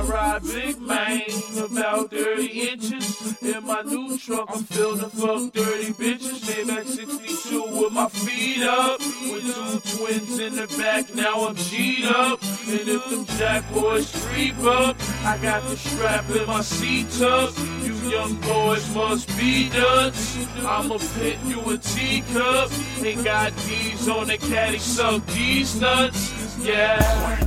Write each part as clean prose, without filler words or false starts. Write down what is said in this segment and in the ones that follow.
ride big man, about 30 inches. In my new truck, I'm filled to fuck dirty bitches. Maybach 62 with my feet up. With two twins in the back, now I'm G'd up. And if them jack boys creep up, I got the strap in my seat tucked. You young boys must be nuts. I'ma pit you a teacup. Ain't got D's on the caddy, suck these nuts. Yeah.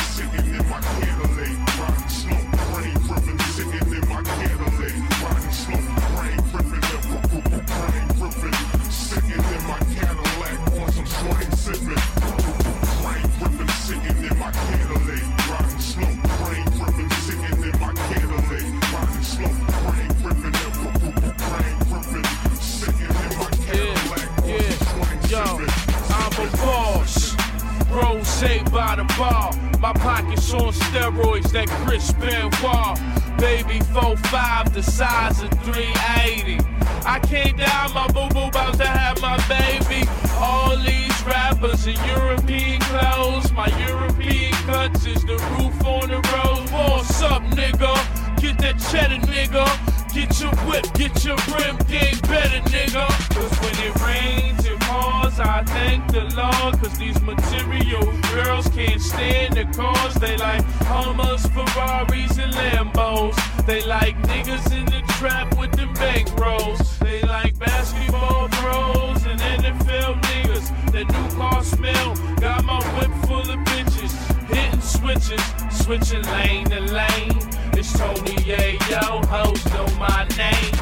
Saved by the bar, my pockets on steroids, that Chris Benoit. Baby 4'5", the size of 380. I came down, my boo-boo about to have my baby. All these rappers in European clothes, my European cuts is the roof on the road. What's up, nigga? Get that cheddar, nigga. Get your whip, get your brim, gang better, nigga. Cause when it rains, it pours, I thank the Lord. Cause these material girls can't stand the cars. They like Hummers, Ferraris, and Lambos. They like niggas in the trap with them bankrolls. They like basketball pros and NFL niggas. That new car smell, got my whip full of bitches. Hitting switches, switching lane to lane. It's Tony, yeah, yo, hoes know my name.